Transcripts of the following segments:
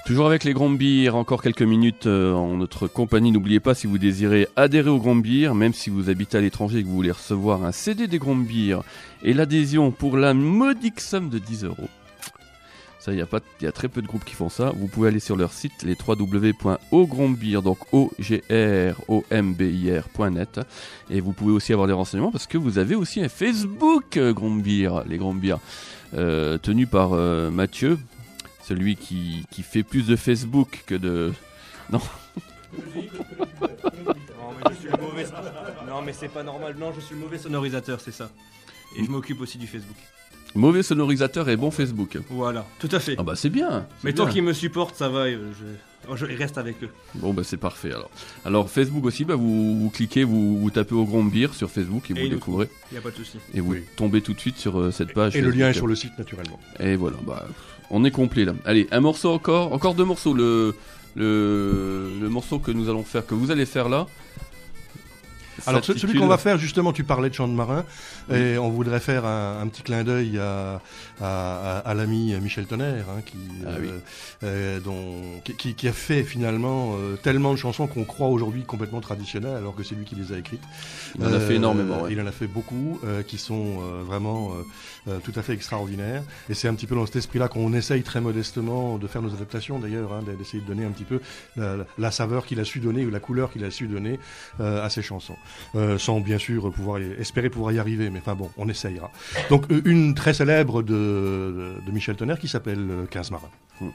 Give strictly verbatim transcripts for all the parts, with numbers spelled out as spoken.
Toujours avec les Grombirs, encore quelques minutes euh, en notre compagnie. N'oubliez pas, si vous désirez adhérer aux Grombirs, même si vous habitez à l'étranger et que vous voulez recevoir un C D des Grombirs et l'adhésion pour la modique somme de dix euros. Ça, il y a pas, il y a très peu de groupes qui font ça. Vous pouvez aller sur leur site, les w w w point o grombir, donc O G R O M B I R point net, et vous pouvez aussi avoir des renseignements parce que vous avez aussi un Facebook euh, Grombir, les Grombirs, euh, tenu par euh, Mathieu. Celui qui, qui fait plus de Facebook que de... Non. non, mais je suis le mauvais... Non, mais c'est pas normal. Non, je suis le mauvais sonorisateur, c'est ça. Et je m'occupe aussi du Facebook. Mauvais sonorisateur et bon Facebook. Voilà, tout à fait. Ah bah c'est bien. C'est mais bien. Tant qu'ils me supportent, ça va. Je, je reste avec eux. Bon bah c'est parfait alors. Alors Facebook aussi, bah, vous, vous cliquez, vous, vous tapez au Grombir sur Facebook et, et vous découvrez. Il n'y a pas de souci. Et vous oui. tombez tout de suite sur euh, cette page. Et Facebook. Le lien est sur le site naturellement. Et voilà, bah... On est complet là. Allez, un morceau encore, encore deux morceaux. Le, le, le morceau que nous allons faire, que vous allez faire là. Alors celui qu'on va faire, justement, tu parlais de chant de marin, oui. Et on voudrait faire un, un petit clin d'œil à, à, à, à l'ami Michel Tonnerre, hein, qui, ah, oui. euh, euh, dont, qui, qui a fait finalement euh, tellement de chansons qu'on croit aujourd'hui complètement traditionnelles, alors que c'est lui qui les a écrites. Il en euh, a fait énormément. Ouais. Il en a fait beaucoup, euh, qui sont euh, vraiment euh, euh, tout à fait extraordinaires. Et c'est un petit peu dans cet esprit-là qu'on essaye très modestement de faire nos adaptations, d'ailleurs, hein, d'essayer de donner un petit peu la, la saveur qu'il a su donner ou la couleur qu'il a su donner euh, à ses chansons. Euh, sans bien sûr pouvoir y, espérer pouvoir y arriver, mais enfin bon, on essayera. Donc euh, une très célèbre de, de, de Michel Tonnerre qui s'appelle euh, quinze marins. Mmh.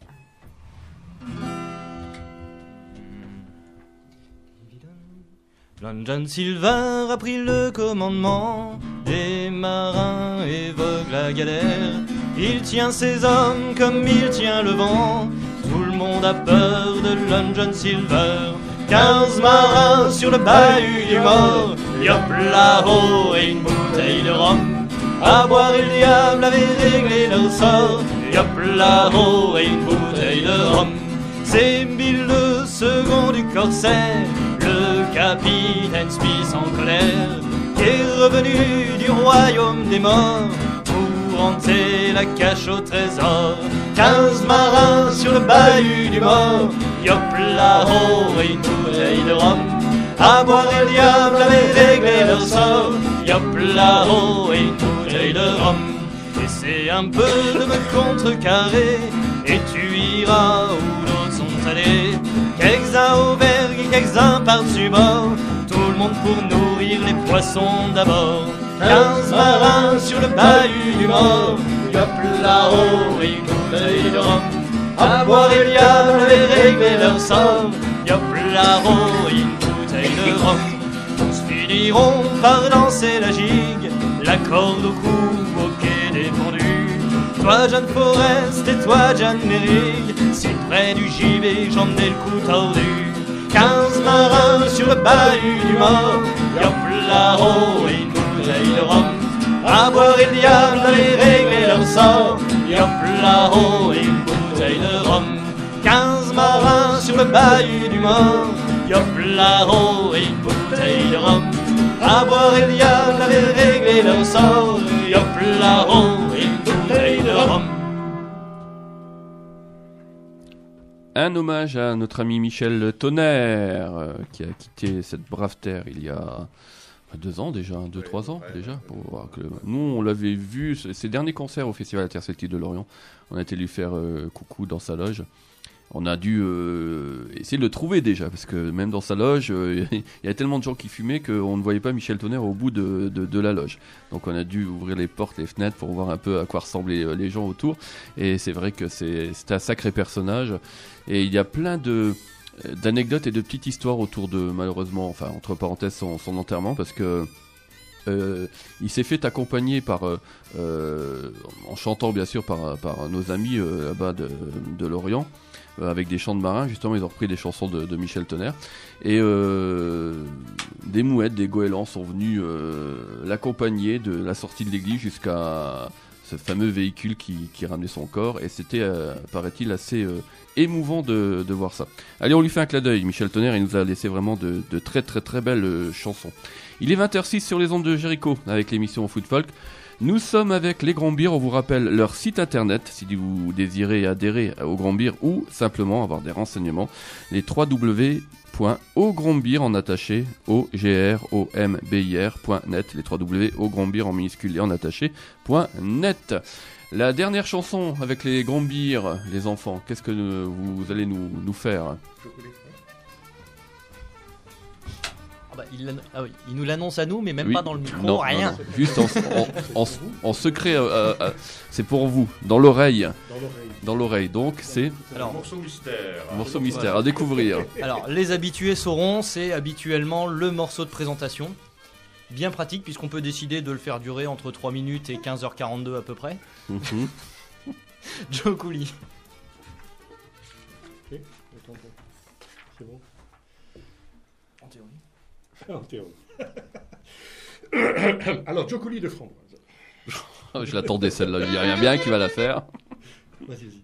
Long John Silver a pris le commandement, des marins évoquent la galère. Il tient ses hommes comme il tient le vent, tout le monde a peur de Long John Silver. Quinze marins sur le bahut du mort, yop là-haut et une bouteille de rhum. À boire et le diable avait réglé leur sort, yop là-haut et une bouteille de rhum. C'est Bill le second du corsaire, le capitaine Smith en colère, qui est revenu du royaume des morts pour hanter la cache au trésor. Quinze marins sur le bahut du mort, yop là-haut et une bouteille de rhum. À boire et le diable avait réglé leur sort, yop là-haut et une bouteille de rhum. Essaie un peu de me contrecarrer et tu iras où d'autres sont allés. Quelques-uns au vergue et quelques-uns par-dessus bord, tout le monde pour nourrir les poissons d'abord. Quinze marins sur le bahut du mort, yop là-haut et une bouteille de rhum. À boire et le diable avait réglé leur sort, yop là-haut et une bouteille de rhum. Tous finiront par danser la gigue, la corde au cou, au quai défendu. Toi Jeanne Forest et toi Jeanne Merrick, si près du gibet j'en ai le cou tordu. Quinze marins sur le bahut du mort, yop là-haut et une bouteille de rhum. À boire et le diable avait réglé leur sort, yop là-haut et une bouteille de rhum. Quinze marins sur le bahut du mort, yop là-haut et une bouteille de rhum. À boire et le diable avait réglé leur sort, yop là-haut et une bouteille de rhum. Un hommage à notre ami Michel Tonnerre, euh, qui a quitté cette brave terre il y a deux ans déjà, deux, trois ans déjà. Pour voir que... Nous, on l'avait vu, ses derniers concerts au Festival Interceltique de Lorient. On a été lui faire euh, coucou dans sa loge. On a dû euh, essayer de le trouver déjà, parce que même dans sa loge, euh, il y a tellement de gens qui fumaient qu'on ne voyait pas Michel Tonnerre au bout de, de, de la loge. Donc on a dû ouvrir les portes, les fenêtres pour voir un peu à quoi ressemblaient les gens autour. Et c'est vrai que c'est, c'est un sacré personnage. Et il y a plein de, d'anecdotes et de petites histoires autour de, malheureusement, enfin entre parenthèses, son, son enterrement, parce que Euh, il s'est fait accompagner par, euh, en chantant bien sûr par, par nos amis euh, là-bas de, de Lorient, euh, avec des chants de marins. Justement, ils ont repris des chansons de, de Michel Tonnerre, et euh, des mouettes, des goélands sont venus euh, l'accompagner de la sortie de l'église jusqu'à ce fameux véhicule qui, qui ramenait son corps, et c'était, euh, paraît-il, assez euh, émouvant de, de voir ça. Allez, on lui fait un clin d'œil. Michel Tonnerre, il nous a laissé vraiment de, de très très très belles euh, chansons. Il est vingt heures six sur les ondes de Jericho avec l'émission Foot Folk. Nous sommes avec les Grombirs, on vous rappelle leur site internet si vous désirez adhérer aux Grombirs ou simplement avoir des renseignements, les w w w point o grombir en attaché, o g r o m b i r point net, les w w w point o grombir en minuscule et en attaché point net. La dernière chanson avec les Grombirs, les enfants, qu'est-ce que vous allez nous, nous faire? Bah, il, ah oui, il nous l'annonce à nous, mais même oui. pas dans le micro, non, rien. Non, non. Juste en, en, en, en secret, euh, euh, c'est pour vous, dans l'oreille. Dans l'oreille. Dans l'oreille, donc c'est Alors, morceau mystère. morceau mystère à découvrir. Alors, les habitués sauront, c'est habituellement le morceau de présentation. Bien pratique, puisqu'on peut décider de le faire durer entre trois minutes et quinze heures quarante-deux à peu près. Mm-hmm. Joe Cooley. Ok, attends, attends. C'est bon. En théorie. Alors, Joe Cooley de Framboise. Oh, je l'attendais celle-là, il n'y a rien bien qui va la faire. Vas-y, vas-y.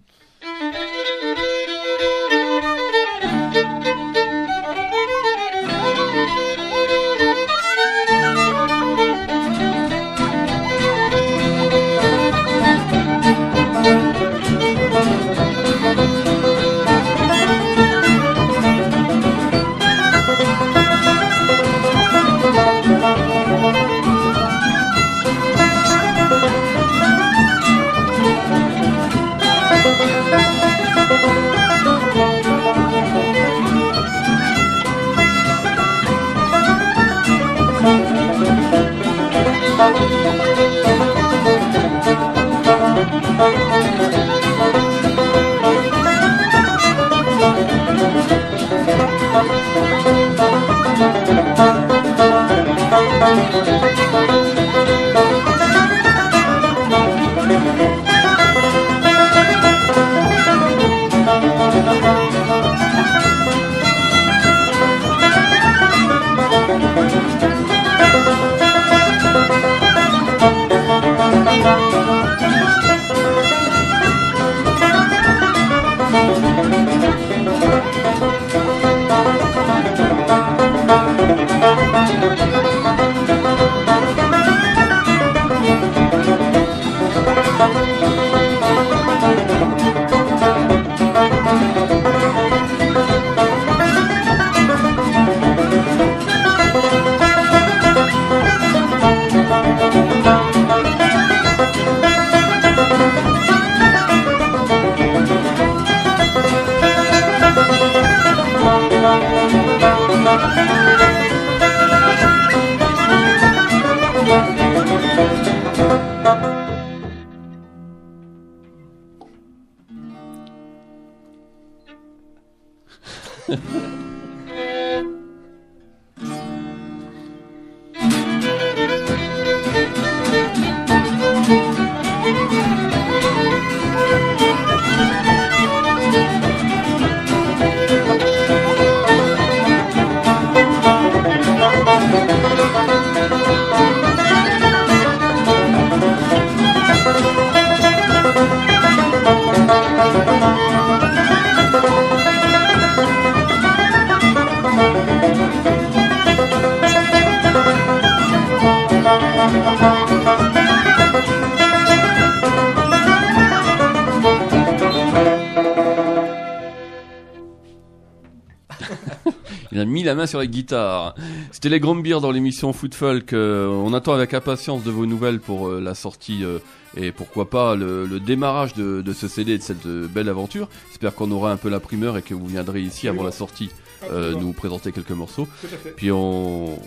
Il a mis la main sur la guitare. C'était les Grombirs dans l'émission Foot Folk. Euh, on attend avec impatience de vos nouvelles pour euh, la sortie euh, et pourquoi pas le, le démarrage de, de ce C D et de cette euh, belle aventure. J'espère qu'on aura un peu la primeur et que vous viendrez ici avant la sortie euh, nous présenter quelques morceaux. Puis on,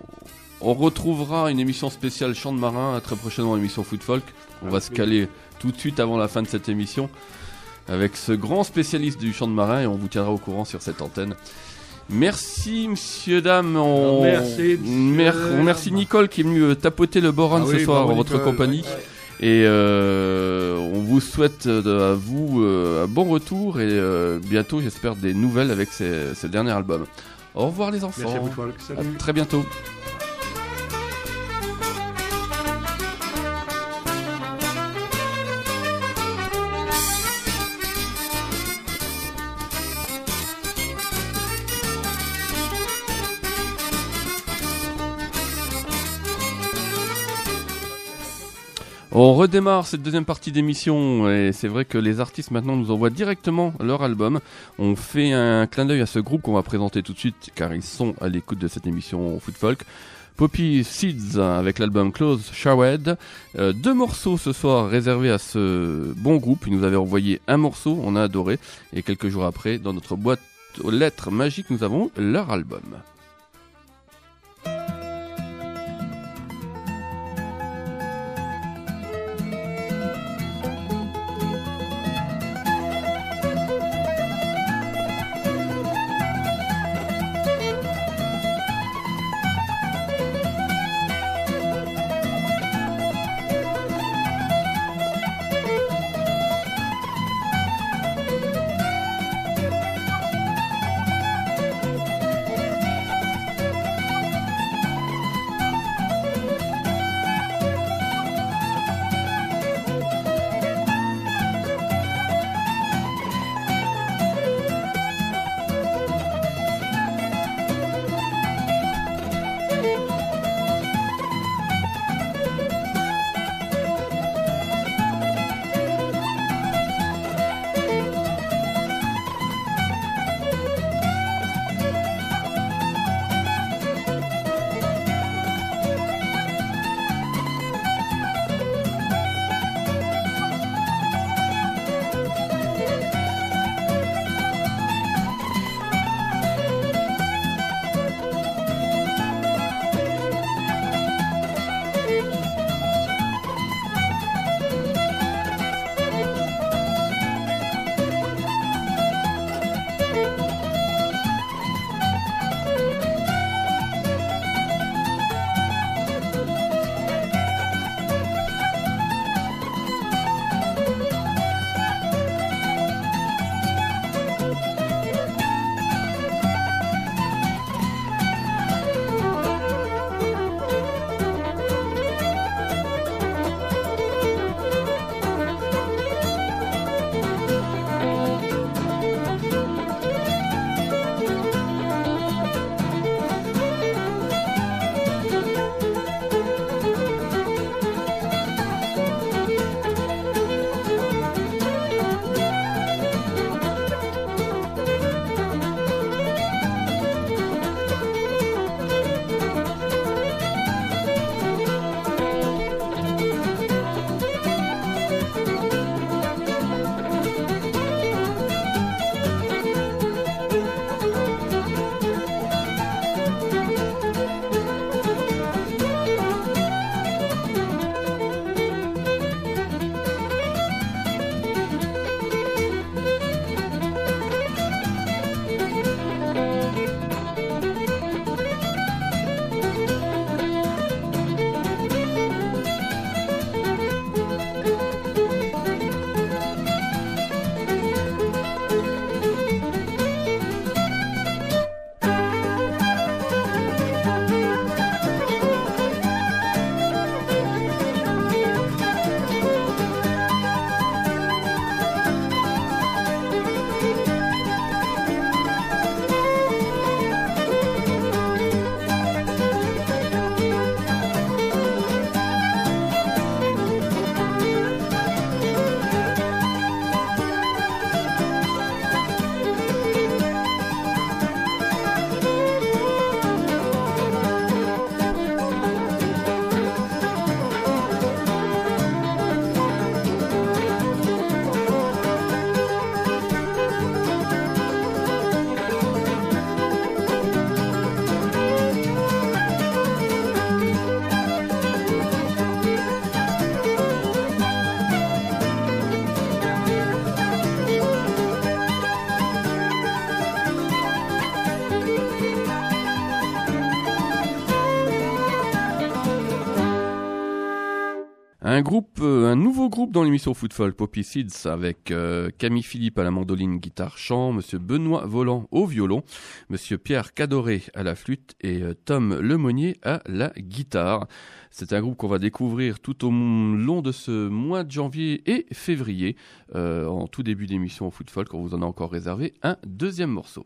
on retrouvera une émission spéciale Chant de Marin très prochainement, l'émission Foot Folk. On va se caler tout de suite avant la fin de cette émission avec ce grand spécialiste du chant de marin et on vous tiendra au courant sur cette antenne. Merci, monsieur, dame. On... Merci, Mer... Merci Nicole qui est venue tapoter le Boran ah ce oui, soir bravo, en votre Nicole, compagnie. Ouais. Et euh, on vous souhaite de, à vous euh, un bon retour et euh, bientôt, j'espère, des nouvelles avec ces, ce dernier album. Au revoir les enfants. Merci à vous, Folk. Salut. À très bientôt. On redémarre cette deuxième partie d'émission et c'est vrai que les artistes maintenant nous envoient directement leur album. On fait un clin d'œil à ce groupe qu'on va présenter tout de suite car ils sont à l'écoute de cette émission Food Folk. Poppy Seeds avec l'album Close Showered. Euh, deux morceaux ce soir réservés à ce bon groupe. Ils nous avaient envoyé un morceau, on a adoré. Et quelques jours après, dans notre boîte aux lettres magiques, nous avons leur album. Un groupe, euh, un nouveau groupe dans l'émission Food Folk, Poppy Seeds, avec euh, Camille Philippe à la mandoline, guitare, chant, Monsieur Benoît Volant au violon, Monsieur Pierre Cadoré à la flûte et euh, Tom Lemonnier à la guitare. C'est un groupe qu'on va découvrir tout au long de ce mois de janvier et février, euh, en tout début d'émission Food Folk. On vous en a encore réservé un deuxième morceau.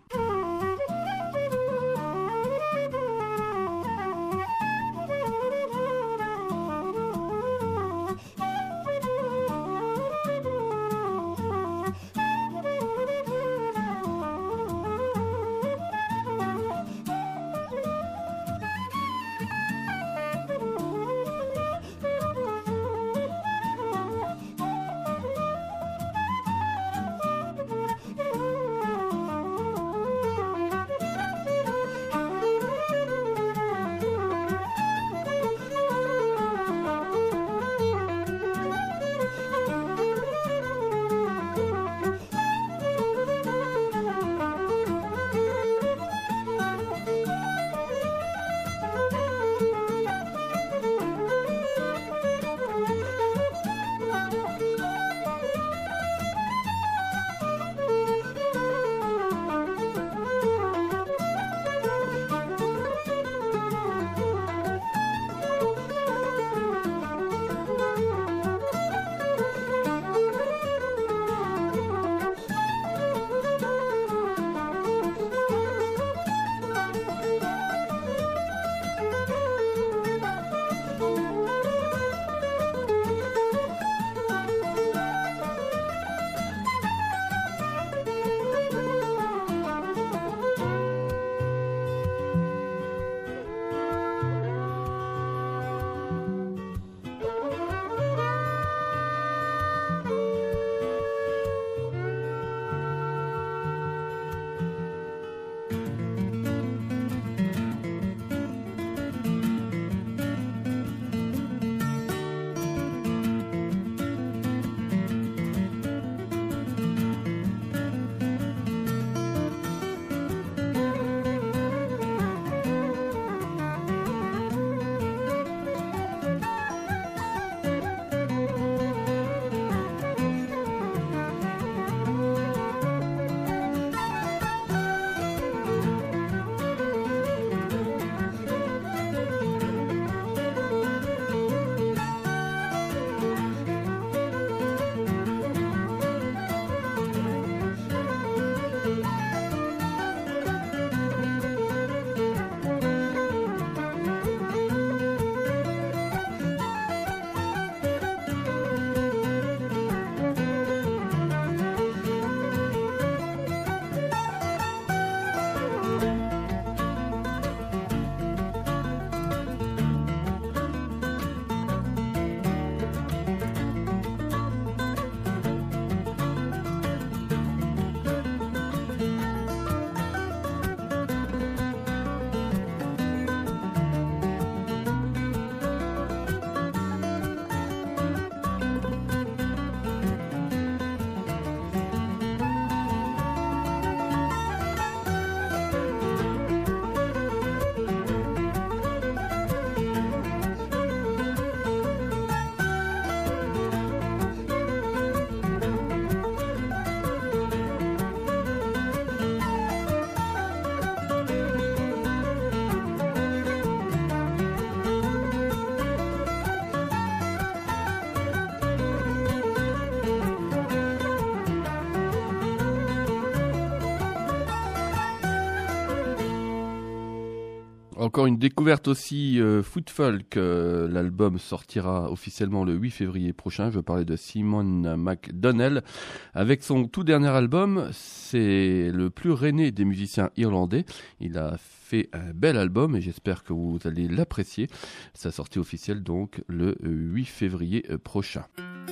Encore une découverte aussi euh, Foot Folk. Euh, l'album sortira officiellement le huit février prochain. Je parlais de Simon McDonnell. Avec son tout dernier album, c'est le plus rené des musiciens irlandais. Il a fait un bel album et j'espère que vous allez l'apprécier. Sa sortie officielle donc le huit février prochain.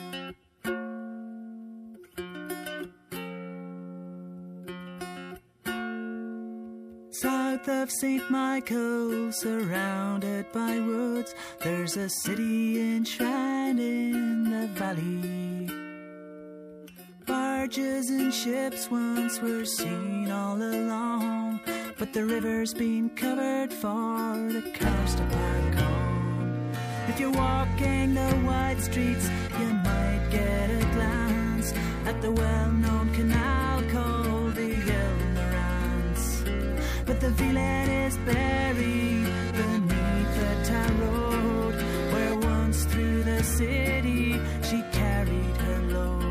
South of Saint Michael, surrounded by woods, there's a city enshrined in the valley. Barges and ships once were seen all along, but the river's been covered for the coast to park on. If you're walking the wide streets, you might get a glance at the well-known canal called the Ilmarans. But the villain is buried beneath the tar road, where once through the city she carried her load.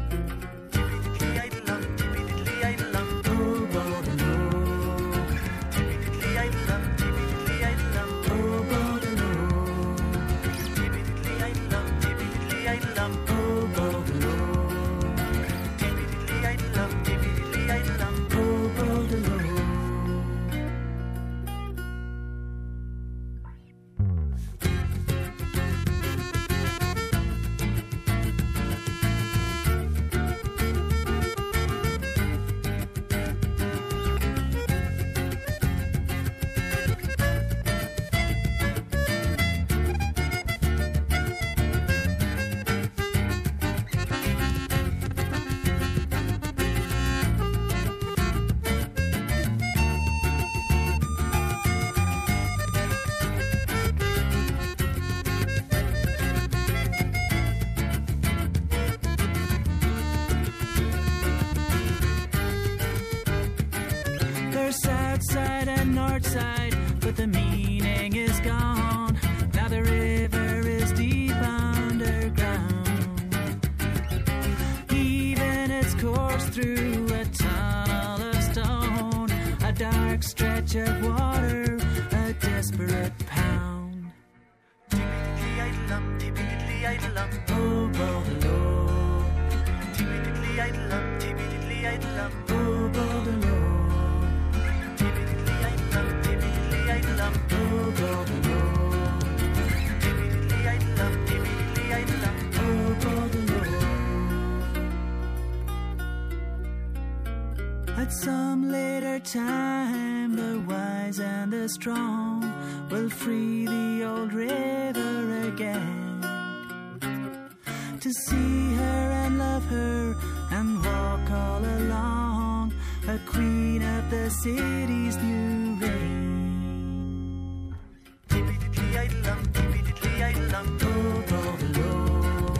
South side and north side, but the meaning is gone. Now the river is deep underground. Even its course through a tunnel of stone, a dark stretch of water, a desperate pound. Oh, Bordelot. Oh, Bordelot. At some later time, the wise and the strong will free the old river again, to see her and love her and walk all along, a queen of the city's new reign. Oh, Bordelot.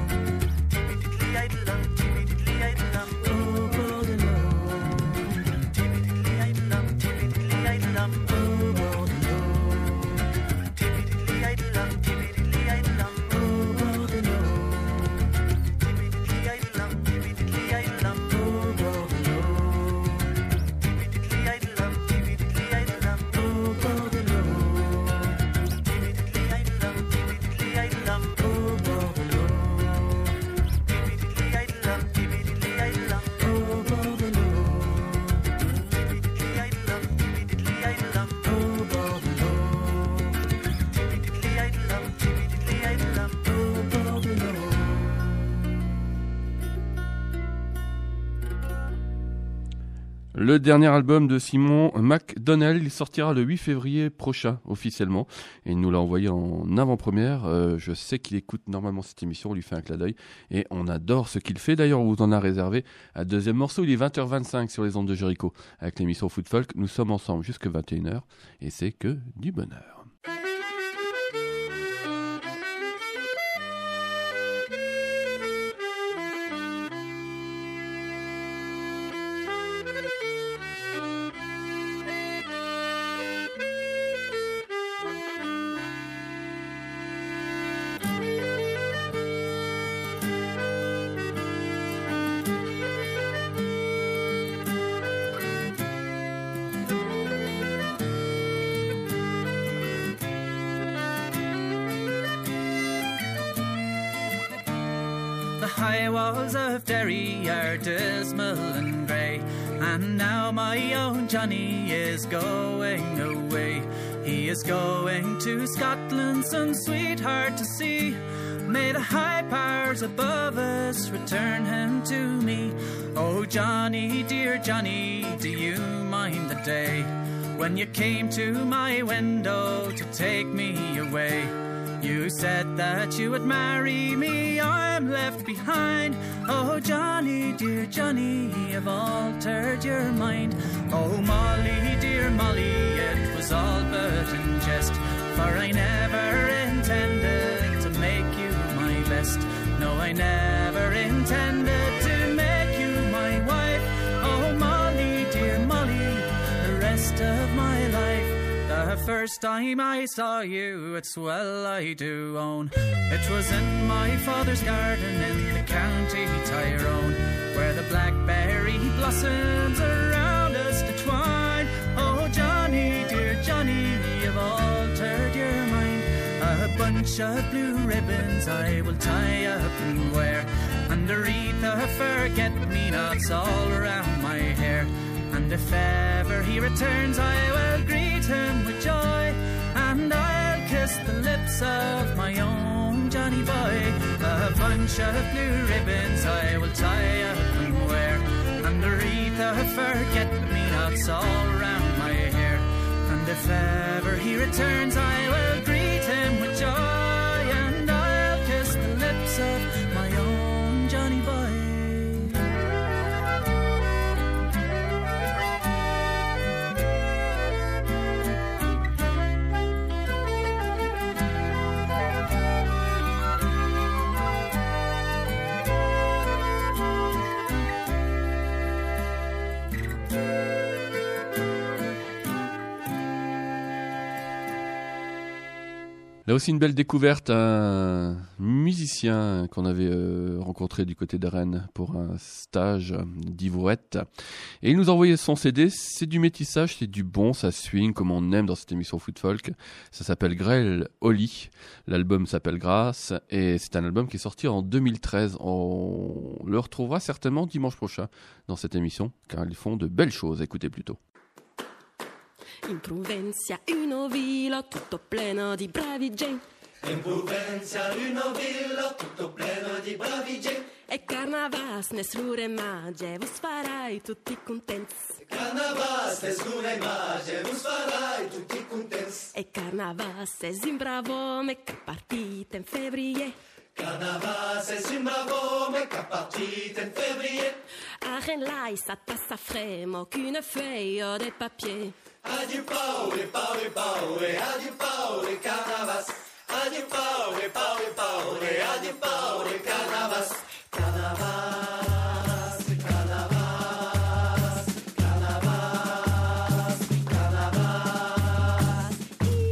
Le dernier album de Simon McDonnell, il sortira le huit février prochain officiellement et il nous l'a envoyé en avant-première. Euh, je sais qu'il écoute normalement cette émission, on lui fait un clin d'œil et on adore ce qu'il fait. D'ailleurs, on vous en a réservé un deuxième morceau. Il est vingt heures vingt-cinq sur les ondes de Jericho avec l'émission Foot Folk. Nous sommes ensemble jusqu'à vingt et une heures et c'est que du bonheur. high walls of Derry are dismal and grey, and now my own Johnny is going away. He is going to Scotland, some sweetheart to see. May the high powers above us return him to me. Oh Johnny, dear Johnny, do you mind the day when you came to my window to take me away? You said that you would marry me, I'm left behind. Oh Johnny, dear Johnny, you've altered your mind. Oh Molly, dear Molly, it was all but in jest, for I never intended to make you my best. No, I never intended to make you my wife. Oh Molly, dear Molly, the rest of my life. The first time I saw you, it's well I do own, it was in my father's garden in the county Tyrone, where the blackberry blossoms around us to twine. Oh Johnny, dear Johnny, you've altered your mind. A bunch of blue ribbons I will tie up and wear, and a wreath of forget-me-nots all around my hair. And if ever he returns, I will greet him with joy, and I'll kiss the lips of my own Johnny boy. A bunch of blue ribbons I will tie up and wear, and a wreath of forget-me-nots all round my hair. And if ever he returns, I will greet him with joy, and I'll kiss the lips of my own Johnny boy. Là aussi une belle découverte, un musicien qu'on avait euh, rencontré du côté de Rennes pour un stage d'Ivourette. Et il nous a envoyé son C D, c'est du métissage, c'est du bon, ça swing comme on aime dans cette émission Foot Folk. Ça s'appelle Grell Holly, l'album s'appelle Grâce et c'est un album qui est sorti en deux mille treize. On le retrouvera certainement dimanche prochain dans cette émission car ils font de belles choses, écoutez plutôt. In Provencia una villa tutto pleno di bravi gente. In Provencia una villa tutto pleno di bravi gente. E carnavas nessuno magia, vos farai tutti contenti. Carnavas nessuno magia, vos farai tutti contenti. E carnavas es in bravo, me che partite in febbraio. Carnavas es in bravo, me che partite in febbraio. Arren lai sa tassa fremo qu'une feuille de papier. Adieu paure, paure, paure, adieu paure, carnavas. Adieu paure, paure, paure, adieu paure, carnavas. Carnavas, carnavas, carnavas, carnavas.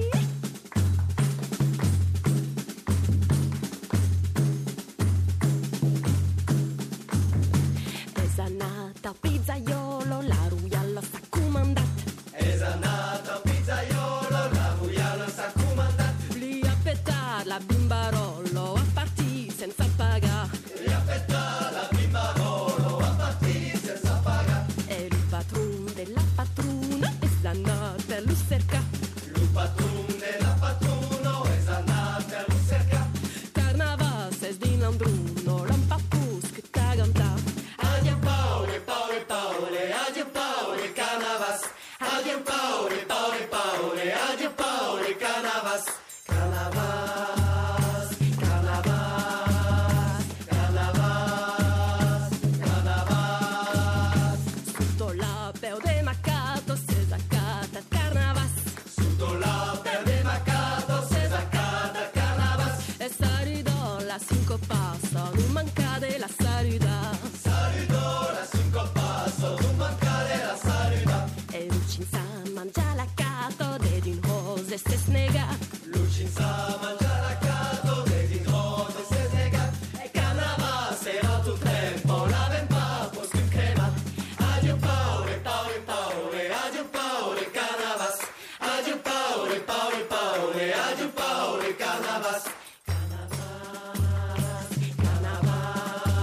Es nata al pizzaiolo, la ruiala sta comandata. Es nata al pizzaiolo, la ruiala sta comandata. Lì a pettar la bimbarolo a partì senza pagare. Lì a pettar la bimbarolo a partì senza pagare. E il patron della patrona es nata a Lucerca. Il patron della patrona es nata a Lucerca. Carnavas es din Andruno, l'ampapus che t'aganta. Adieu paure, paure, paure, adieu paure, carnavas. Adieu paure, paure, paure, adieu paure, carnavas. Carnavas, carnavas, carnavas, carnavas. Sotto la peu de Macato se zacata carnavas. Sotto la perde macato se zacata carnavas. E saludo la cinco passo, non manca de la saluda. Saludo la cinco passo, non manca de la saluda. E Lucinza mangia la cato, de din rose se snega. Lucinza mangia la cato, de din rose se snega. E carnavas era tu tempo, la ven papos con crema. Adieu paure, paure, paure, adieu paure, carnavas. Adieu paure, paure, paure, adieu paure, carnavas. Carnavas, carnavas,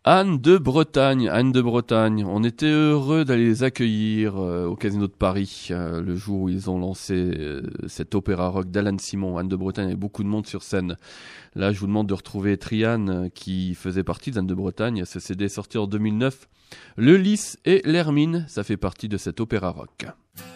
Anne de Bretagne, Anne de Bretagne. On était heureux d'aller les accueillir euh, au Casino de Paris euh, le jour où ils ont lancé euh, cet opéra rock d'Alan Simon. Anne de Bretagne, il y avait beaucoup de monde sur scène. Là, je vous demande de retrouver Triane euh, qui faisait partie d'Anne de Bretagne. Ce C D est sorti en deux mille neuf. Le Lys et l'Hermine, ça fait partie de cet opéra rock.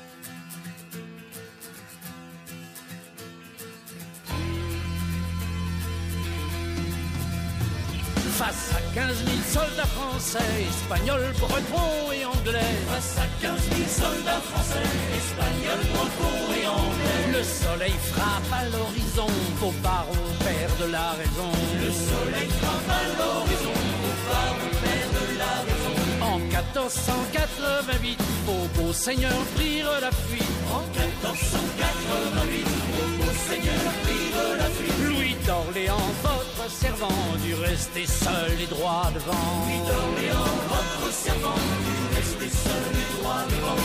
Face à quinze mille soldats français, espagnols, bretons et anglais. Face à quinze mille soldats français, espagnols, bretons et anglais. Le soleil frappe à l'horizon, vos barons perdent la raison. Le soleil frappe à l'horizon, vos barons perdent la raison. En quatorze cent quatre-vingt-huit, vos beaux seigneurs prirent la fuite. En quatorze cent quatre-vingt-huit, vos beaux seigneurs prirent la fuite. Louis d'Orléans, votre servant, dut rester seul et droit devant. Louis d'Orléans, votre servant, dut rester seul et droit devant.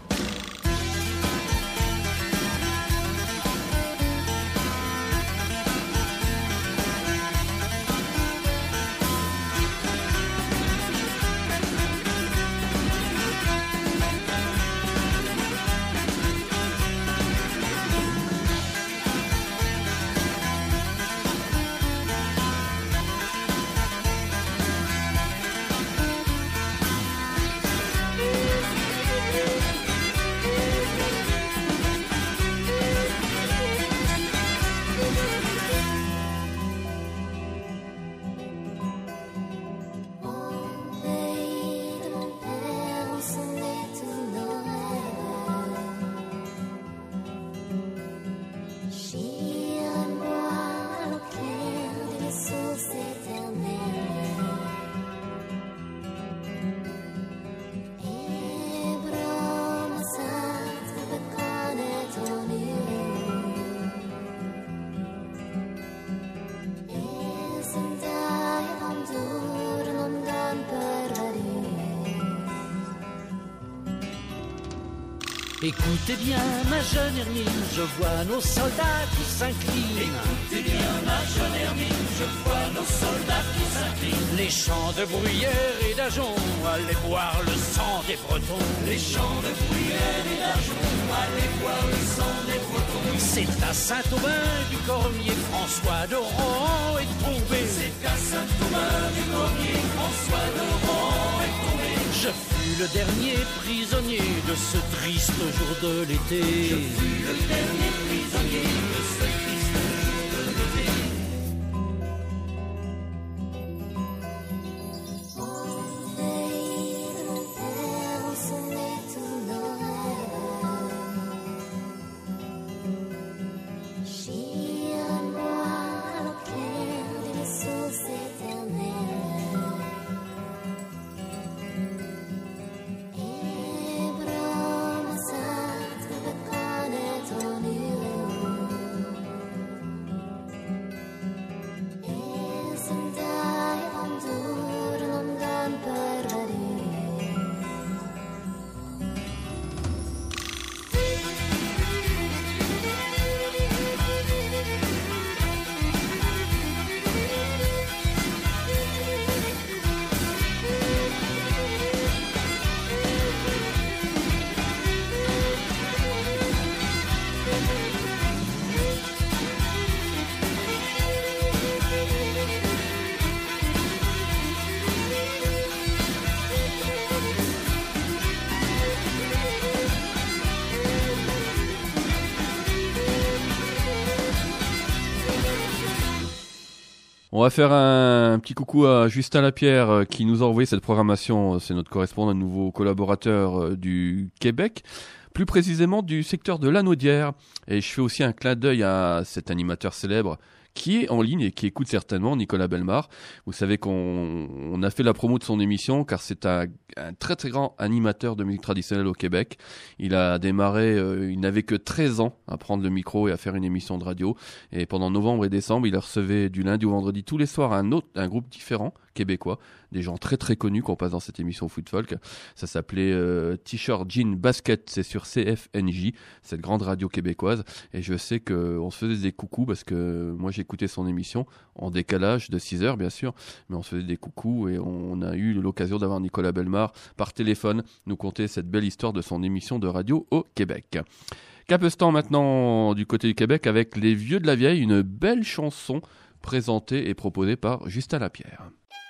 Écoutez bien ma jeune Hermine, je vois nos soldats qui s'inclinent. Écoutez bien ma jeune Hermine, je vois nos soldats qui s'inclinent. Les champs de bruyère et d'ajonc, allez boire le sang des Bretons. Les champs de bruyère et d'ajonc, allez boire le sang des Bretons. C'est à Saint-Aubin du Cormier, François de Rohan est tombé. C'est à Saint-Aubin du Cormier, François de Rohan est tombé. Je fus le dernier prisonnier de ce triste jour de l'été. Je fus le dernier prisonnier de ce triste jour de l'été. Au pays de mon père, on se met tous nos rêves. Chire-moi à l'eau claire d'une source éternelle. On va faire un petit coucou à Justin Lapierre euh, qui nous a envoyé cette programmation. C'est notre correspondant, un nouveau collaborateur euh, du Québec, plus précisément du secteur de Lanaudière. Et je fais aussi un clin d'œil à cet animateur célèbre qui est en ligne et qui écoute certainement, Nicolas Bellemare. Vous savez qu'on on a fait la promo de son émission car c'est un, un très très grand animateur de musique traditionnelle au Québec. Il a démarré, euh, il n'avait que treize ans à prendre le micro et à faire une émission de radio. Et pendant novembre et décembre, il recevait du lundi au vendredi tous les soirs un autre, un groupe différent québécois, des gens très très connus qu'on passe dans cette émission Foot Folk. Ça s'appelait euh, T-shirt Jean Basket, c'est sur C F N J, cette grande radio québécoise. Et je sais qu'on se faisait des coucous parce que moi j'écoutais son émission en décalage de six heures bien sûr, mais on se faisait des coucous et on a eu l'occasion d'avoir Nicolas Bellemare par téléphone nous conter cette belle histoire de son émission de radio au Québec. Capestan maintenant du côté du Québec avec Les Vieux de la Vieille, une belle chanson présentée et proposée par Justin Lapierre.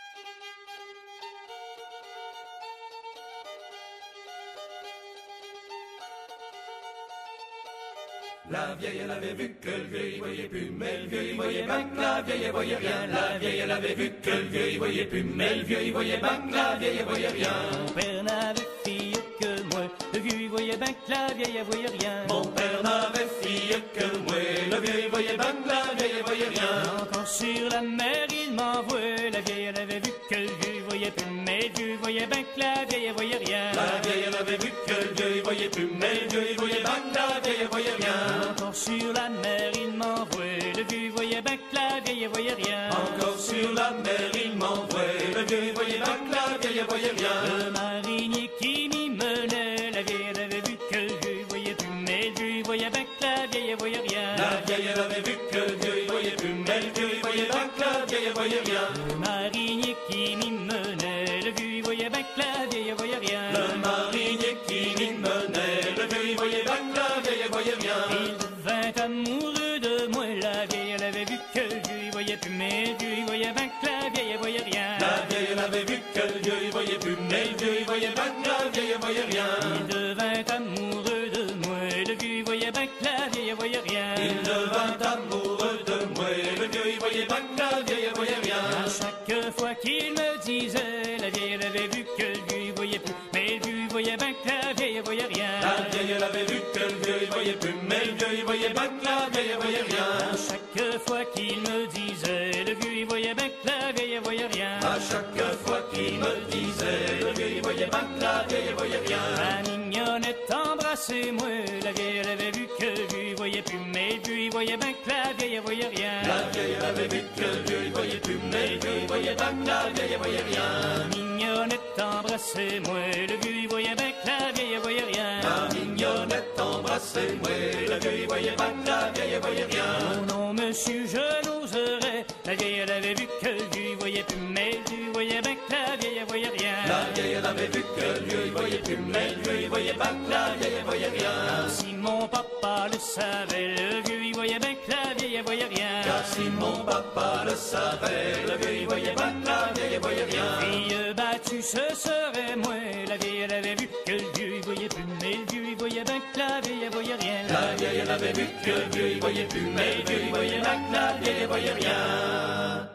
La vieille, elle avait vu que le vieux, il voyait plus, mais le vieux, il voyait bang, la vieille, elle voyait rien. La vieille, elle avait vu que le vieux, il voyait plus, mais le vieux, il voyait bang, la vieille, elle voyait rien. Mon père n'avait fille que moi, le vieux, il voyait bang, la vieille, elle voyait rien. Mon père n'avait fille que moi, le vieux, il voyait bang, la vieille, elle voyait rien. Encore sur la mer, il m'envoie, la vieille, elle avait vu que le vieux, il voyait plus, mais le vieux, il voyait bang, la vieille, elle voyait rien. La vieille, elle avait vu que le vieux, il voyait plus, mais le vieux, il voyait bang, la vieille, elle voyait rien. Encore sur la mer, il m'envoie, le vieux, il voyait bang, la vieille, elle voyait rien. Encore sur la mer, il m'envoie, le vieux, il voyait bang, la vieille, elle voyait rien. Le marinier qui m'y menait, la vieille, elle avait vu que le vieux, il voyait plus, mais le vieux, il voyait bang, la vieille, elle voyait rien. La vieille, elle avait vu que le vieux, il voyait plus, mais le vieux, il voyait bang, la vieille, elle voyait rien. Le marinier qui m'y menait, le vieux, il voyait bang, la vieille, elle voyait rien. Le marinier qui m'y menait, le vieux, il voyait bang, la vieille, elle voyait rien. Il devint amoureux de moi, la vieille, elle avait vu que le vieux, il voyait plus, mais le vieux, il voyait bang, la vieille, elle voyait rien. La vieille, elle avait vu que le vieux, il voyait plus, mais le vieux, il voyait bang, la vieille, elle voyait rien. Il devint amoureux de moi, le vieux, il voyait bang, la vieille, elle voyait rien. Il devint amoureux de moi, le vieux, il voyait bang, la vieille, elle voyait rien. À chaque fois qu'il me disait, la vieille, elle avait vu que le vieux, il voyait plus, mais le vieux, il voyait bang, la vieille, elle voyait rien. La vieille, elle avait vu que le vieux, il voyait plus, mais le vieux, il voyait bang, la vieille, elle voyait rien. À chaque fois qu'il me disait, le vieux, il voyait bang, la vieille, elle voyait rien. À chaque fois qu'il me disait, le vieux, il voyait bang, la vieille, elle voyait rien. La mignonnette embrassez-moi, la vieille, elle avait vu que le vieux, il voyait plus, mais le vieux, il voyait bang, la vieille, elle voyait rien. La vieille, elle avait vu que le vieux, il voyait plus, mais le vieux, il voyait bang, la vieille, elle voyait rien. La mignonnette embrassez-moi, le vieux, il voyait bang, la vieille, elle voyait rien. La mignonnette embrassez-moi, le vieux, il voyait bang, la vieille, elle voyait rien. Oh non, monsieur, je n'oserais, la vieille, elle avait vu que le vieux, il voyait plus, mais le vieux, il voyait bang, la vieille, elle voyait rien. La vieille, elle avait vu que le vieux, il voyait plus, mais le vieux, il voyait bang, la vieille, elle voyait rien. Si mon papa le savait, le vieux, il voyait bang, la vieille, elle voyait rien. Car si mon papa le savait, le vieux, il voyait bang, la vieille, elle voyait rien. Fille battue, ce serait moi, la vieille, elle avait vu que le vieux, il voyait plus, mais le vieux, il voyait bang, la vieille, elle voyait rien. La vieille, elle avait vu que le vieux, il voyait plus, mais le vieux, il voyait bang, la vieille, elle voyait rien.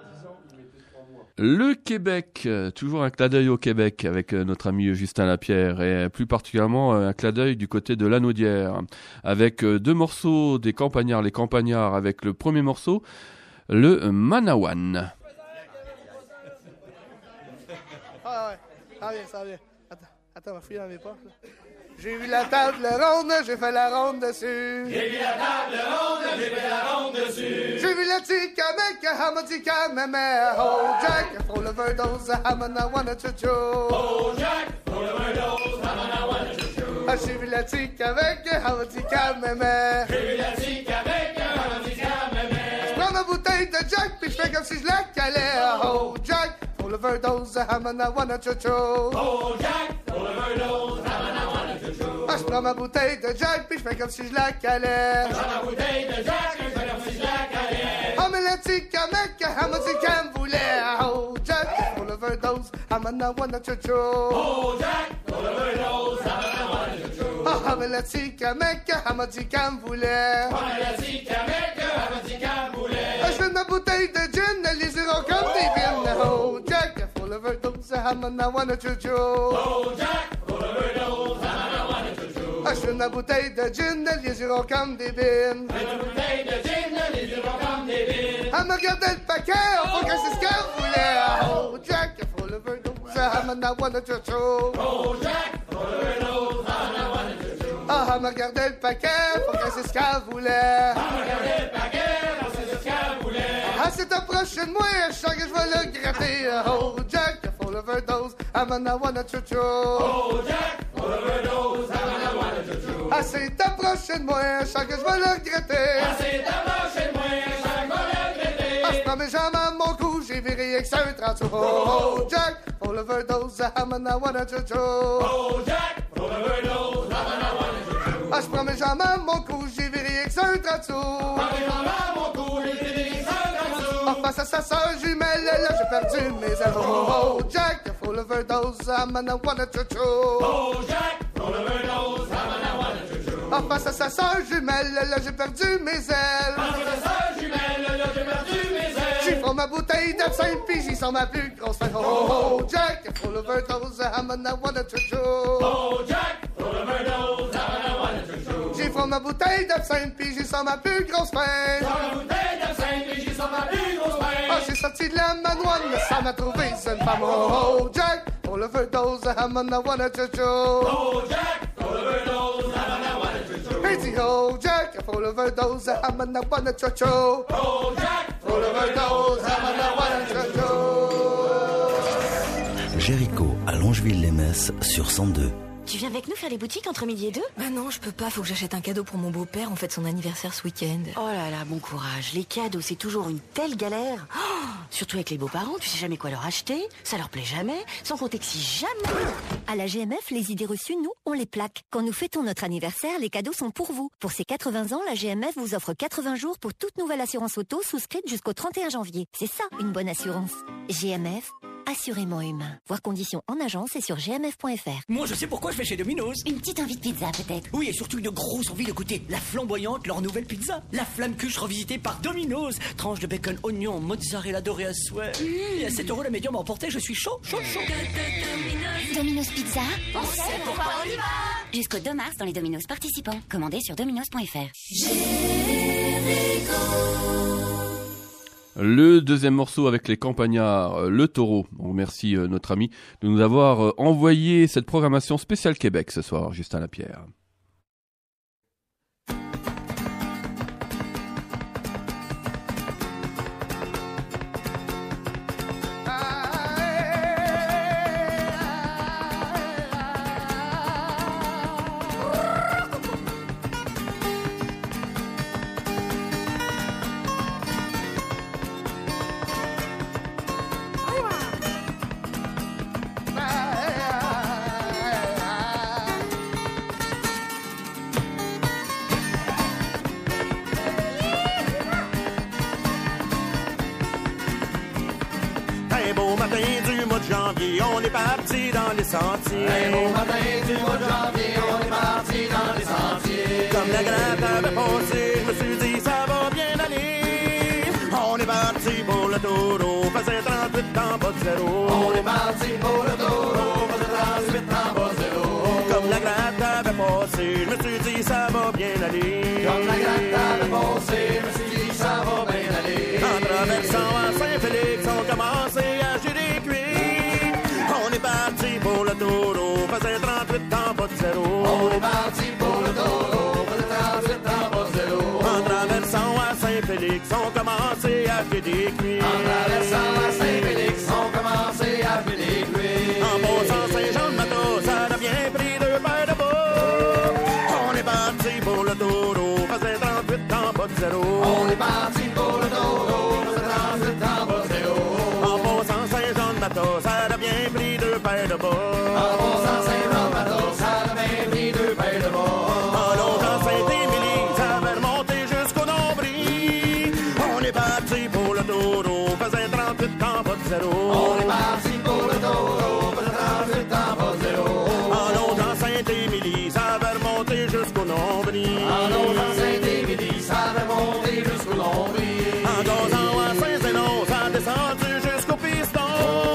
Le Québec, euh, toujours un clin d'œil au Québec avec euh, notre ami Justin Lapierre et euh, plus particulièrement euh, un clin d'œil du côté de Lanaudière avec euh, deux morceaux des Campagnards, les Campagnards avec le premier morceau, le Manawan. Ah ouais, ça vient, ça vient. Attends, attends, ma fille dans mes poches. là. J'ai vu la table ronde, j'ai fait la ronde dessus. J'ai vu la table ronde, j'ai fait la ronde dessus. J'ai vu la tika mec, hamadika meme. Oh Jack, pour le verdose, hamana wana chuchu. Oh Jack, pour le verdose, hamana wana chuchu. Ah, j'ai vu la tika avec, hamadika meme. J'ai vu la tique avec hamadika meme. Je prends ma bouteille de Jack, puis je fais comme si je la calais. Oh Jack, pour le verdose, hamana wana chuchu. Oh Jack, pour le verdose, hamana wana chuchu. Ah, je prends ma bouteille de Jack, puis je fais comme si je la calais. Je prends ma bouteille de Jack, je fais comme si je la calais. Ah, mais la tika mec, hamadika me voulait. Oh Jack, pour le verdose, hamana wana chuchu. Oh Jack, pour le verdose, hamana wana chuchu. Ah, mais la tika mec, hamadika me voulait. Prends la tique avec hamadika boulet. Ah, je fais ma bouteille de gin, les iront comme des bines. Oh Jack, pour le verdose, hamana wana chuchu. Oh Jack, pour le verdose, hamana wana chuchu. Ah, je fais ma bouteille de gin, les iront comme des bines. Une bouteille de gin, les yeux comme des billes. Elle me regardait le paquet, faut que c'est ce qu'elle voulait. Oh Jack, pour le verdose, hamana wana chuchu. Oh Jack, pour le verdose, hamana wana chuchu. Ah, elle me regardait le paquet, faut que c'est ce qu'elle voulait. Regardez le paquet, c'est ce qu'elle voulait. Ah, c'est approché de moi, je sens que je vais le gratter. Oh, Jack, full overdose, I'm an I wanna choo-choo. Oh, Jack, full overdose, I'm an I wanna choo-choo. Ah, c'est approché de moi, je sens que je vais le gratter. Ah, c'est approché de moi, je sens que je vais le gratter. Ah, je prends mes jambes à mon cou, j'ai viré avec ça un trente. Oh, Jack, full overdose, I'm an I wanna choo-choo. Oh, Jack, full overdose, I'm an I wanna choo-choo. Ah, je prends mes jambes à mon cou, j'ai viré avec ça un trente. Prends mes jambes à mon cou, j'ai viré avec ça un trente. En face à sa sœur jumelle, là, j'ai perdu mes ailes. Oh, oh, Jack, full overdose, I'm an I wanna choo-choo. Oh, Jack, full overdose, I'm an I wanna choo-choo. En face à sa sœur jumelle, là, j'ai perdu mes ailes. En face à sa sœur jumelle, là, j'ai perdu mes ailes. J'y prends ma bouteille d'absinthe, puis j'y sens ma plus grosse faim. Oh, oh, Jack, full overdose, I'm an I wanna choo-choo. Oh, Jack, full overdose, I'm an I wanna choo-choo. J'y prends ma bouteille d'absinthe, puis j'y sens ma plus grosse faim. Prends ma bouteille d'absinthe, puis j'y sens ma plus grosse faim. Ah, j'ai sorti de la manoine, mais ça m'a trouvé, c'est une femme. Oh, oh, Jack, full overdose, I'm an I wanna choo-choo. Oh, Jack, full overdose, I'm an I wanna choo-choo. Hey, dis, oh, Jack, full overdose, I'm an I wanna choo-choo. Oh, Jack, full overdose, I'm an I wanna choo-choo. Jéricho, à Longeville-les-Metz, sur cent deux. Tu viens avec nous faire les boutiques entre midi et deux? Bah non, je peux pas, faut que j'achète un cadeau pour mon beau-père, on fête son anniversaire ce week-end. Oh là là, bon courage, les cadeaux c'est toujours une telle galère. Oh, surtout avec les beaux-parents, tu sais jamais quoi leur acheter, ça leur plaît jamais, sans compter que si jamais... À la G M F, les idées reçues, nous, on les plaque. Quand nous fêtons notre anniversaire, les cadeaux sont pour vous. Pour ces quatre-vingts ans, la G M F vous offre quatre-vingts jours pour toute nouvelle assurance auto souscrite jusqu'au trente et un janvier. C'est ça, une bonne assurance. G M F, assurément humain. Voir conditions en agence et sur g m f point f r. Moi, je sais pourquoi je vais chez Domino's. Une petite envie de pizza, peut-être. Oui, et surtout une grosse envie de goûter la flamboyante, leur nouvelle pizza. La flamme cuche revisitée par Domino's. Tranche de bacon, oignon, mozzarella dorée à souhait. Mmh, et à sept euros la médium emportée, je suis chaud, chaud, chaud. Domino's Pizza. On sait pourquoi on y va. Jusqu'au deux mars dans les Domino's participants. Commandez sur dominos point f r. Le deuxième morceau avec les campagnards, Le Taureau. On remercie euh, notre ami de nous avoir euh, envoyé cette programmation spéciale Québec ce soir, Justin Lapierre. Janvier, on est parti dans les sentiers. Un beau matin du mois de janvier, on est parti dans les sentiers. Comme la gratte avait passé, je me suis dit ça va bien aller. On est parti pour le taureau, faisait trente-huit ans, pas de zéro. On est parti pour le taureau, faisait trente-huit ans, pas de zéro. Comme la gratte avait passé, je me suis dit ça va bien aller. Comme la gratte avait passé, je me suis dit ça va bien aller. En traversant à Saint-Félix, on commençait à gérer des cuits. On est parti pour le taureau, faisait trente-huit ans, pas de zéro. On est parti pour le taureau, faisait trente-huit ans, pas de zéro. En traversant à Saint-Félix, on commençait à faire des cuits. En traversant à Saint-Félix, on commençait à faire des cuits. En passant Saint-Jean-de-Matos, ça a bien pris deux paires de bas. On est parti pour le taureau, faisait trente-huit ans, pas de zéro. On est parti pour le taureau, faisait trente-huit ans, pas de zéro. En passant Saint-Jean-de-Matos, ça a bien pris deux paires de bas. En passant Saint-Jean-de-Matos, ça a bien pris deux paires de bas. En longeant Saint-Émilie, ça va remonter jusqu'au nombril. On est parti pour le taureau, faisait trente-huit ans, pas de zéro. On est parti pour le taureau, faisait trente-huit ans, pas de zéro. En longeant Saint-Émilie, ça va remonter jusqu'au nombril. En longeant Saint-Émilie, ça va remonter jusqu'au nombril. En gazant à Saint-Zénon, ça a descendu jusqu'au piston.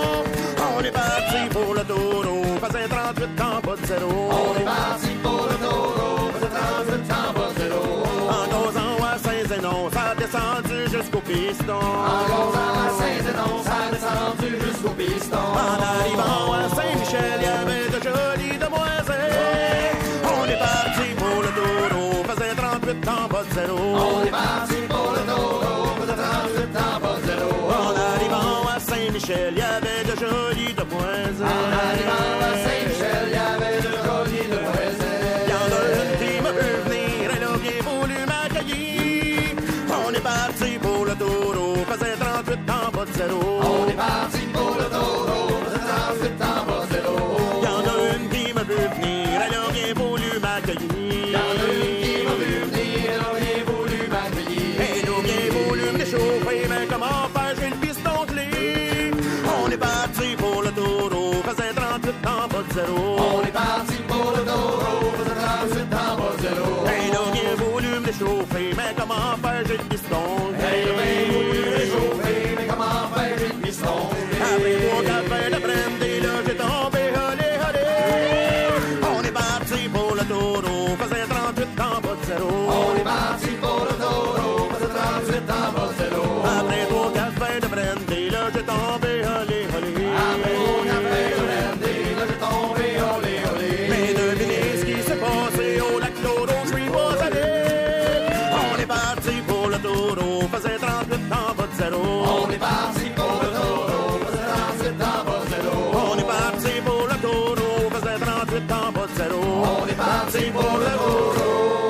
On est parti pour le taureau, faisait trente-huit ans, pas de zéro. On est parti pour le taureau, faisait trente-huit ans, pas de zéro. En gazant à Saint-Zénon, ça a descendu jusqu'au piston. En gazant à Saint-Zénon, ça a descendu jusqu'au piston. En arrivant à Saint-Michel, il y avait de jolies demoiselles. On est parti pour le taureau, faisait trente-huit ans, pas de zéro. On est parti pour le taureau, faisait trente-huit ans, pas de zéro. zéro. On est parti pour le taureau, trente-huit en bas zéro. Y'en a une qui m'a vu venir, elle a bien voulu m'accueillir. Y'en a une qui m'a vu venir, elle a bien voulu m'accueillir. Elle a bien voulu me réchauffer, mais comment faire, j'ai le piston gelé. On est parti pour le taureau, faisait trente-huit en bas de zéro. On est parti pour le taureau, faisait trente-huit en bas zéro. Elle a bien voulu me réchauffer, mais comment faire, j'ai le piston gelé. Elle a bien voulu me réchauffer, mais comment faire, j'ai le piston gelé. Après trois cafés de brandy, là j'ai tombé, olé, olé. On est parti pour le taureau, faisait trente-huit en bas de zéro. On est parti pour le taureau, faisait trente-huit en bas zéro. Après trois cafés de brandy, là j'ai tombé, olé, olé. Après trois cafés de brandy, là j'ai tombé, olé, olé. Mais devinez ce qui s'est passé au lac Taureau, je suis pas allé. On est parti pour le taureau, faisait trente-huit en bas de zéro. On est parti pour le taureau, faisait trente-huit en bas zéro. On est parti pour le taureau, faisait trente-huit en bas de zéro. On est parti pour le taureau.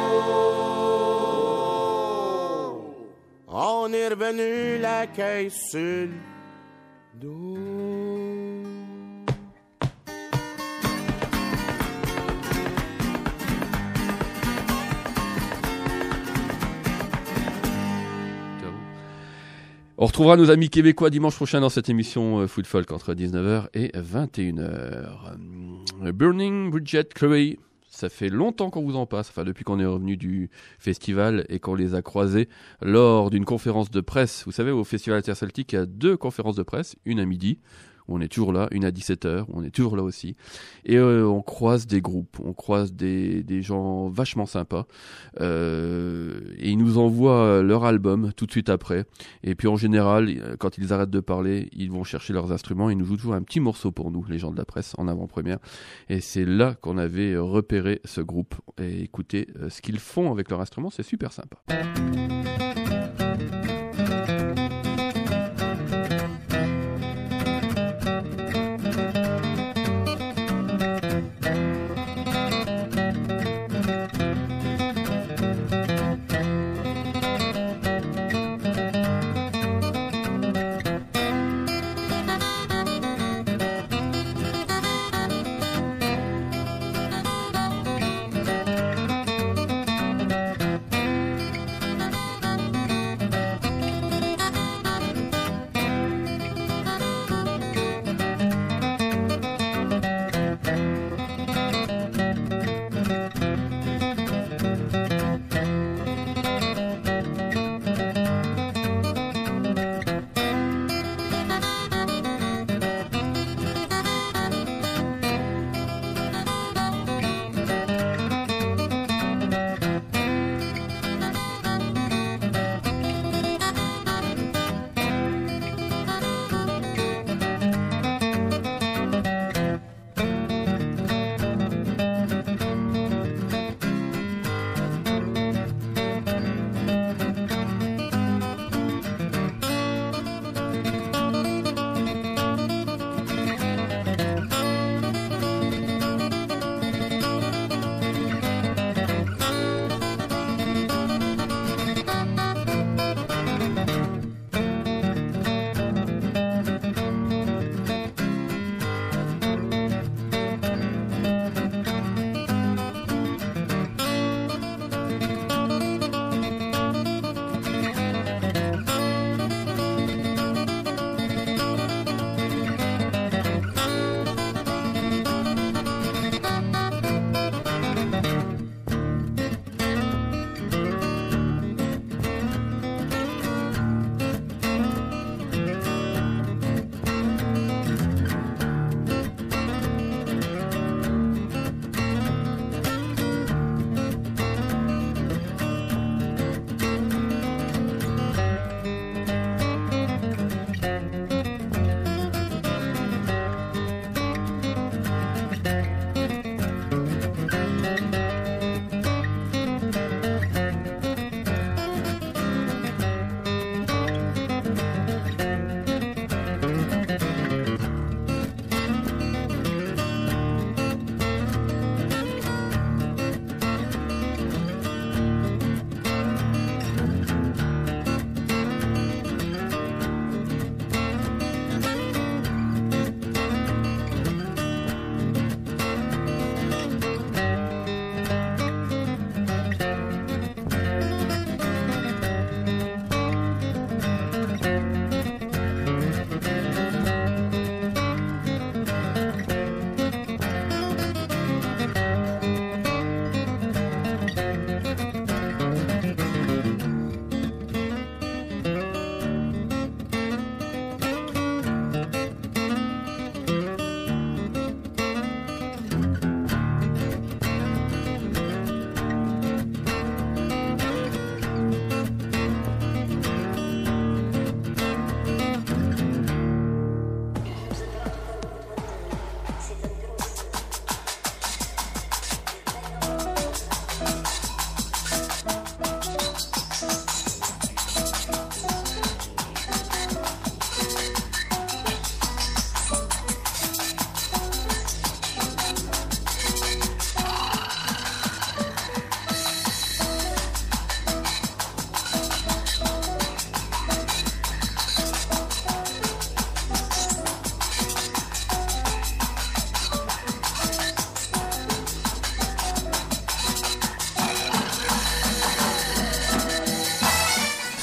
On est revenu la caisse sur le dos. On retrouvera nos amis québécois dimanche prochain dans cette émission euh, Food Folk entre dix-neuf heures et vingt et une heures. Euh, Burning Bridget Chloé, ça fait longtemps qu'on vous en passe, enfin depuis qu'on est revenu du festival et qu'on les a croisés lors d'une conférence de presse. Vous savez, au Festival Interceltique, il y a deux conférences de presse, une à midi, où on est toujours là, une à dix-sept heures, où on est toujours là aussi. Et euh, on croise des groupes, on croise des, des gens vachement sympas. Euh, et ils nous envoient leur album tout de suite après. Et puis en général, quand ils arrêtent de parler, ils vont chercher leurs instruments. Ils nous jouent toujours un petit morceau pour nous, les gens de la presse, en avant-première. Et c'est là qu'on avait repéré ce groupe. Et écoutez euh, ce qu'ils font avec leur instrument, c'est super sympa.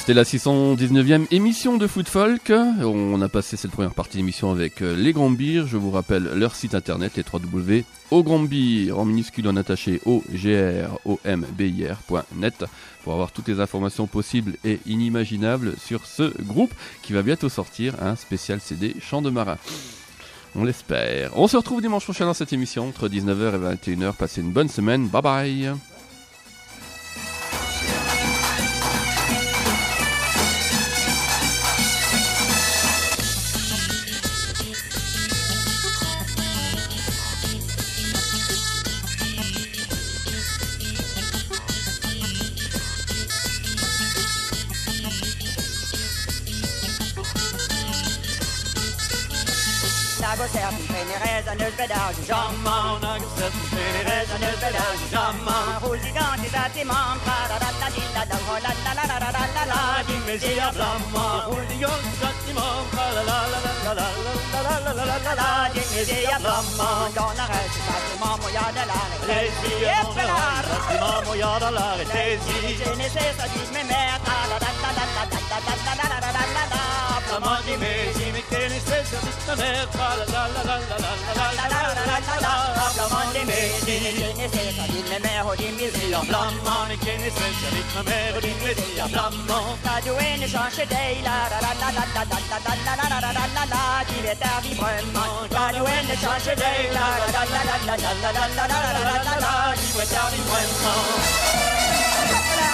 C'était la six cent dix-neuvième émission de Food Folk. On a passé cette première partie d'émission avec les Grombirs. Je vous rappelle leur site internet est w w w point au grombir en minuscule en attaché o g r o m b i r point net pour avoir toutes les informations possibles et inimaginables sur ce groupe qui va bientôt sortir un spécial C D Chant de marin. On l'espère. On se retrouve dimanche prochain dans cette émission entre dix-neuf heures et vingt et une heures. Passez une bonne semaine. Bye bye. Nagocerten, Feneres, un eusbedage, jamman, Nagocerten, Feneres, un eusbedage, jamman, Rouligant, des bâtiments, tra-la-la-la-la-la, la-la-la-la-la-la-la-la, dimmesia flamma, Rouligant, des bâtiments, tra-la-la-la-la-la-la-la-la-la-la, dimmesia flamma, dans la reste, bâtiment, moya de l'arrêt, Rési, bâtiment, moya de l'arrêt, Rési, c'est nécessaire, dis mes mères, tra-la-la-la-la-la-la-la-la-la-la-la-la, flamand, dimmesia, mais quelle espèce de ta mère, la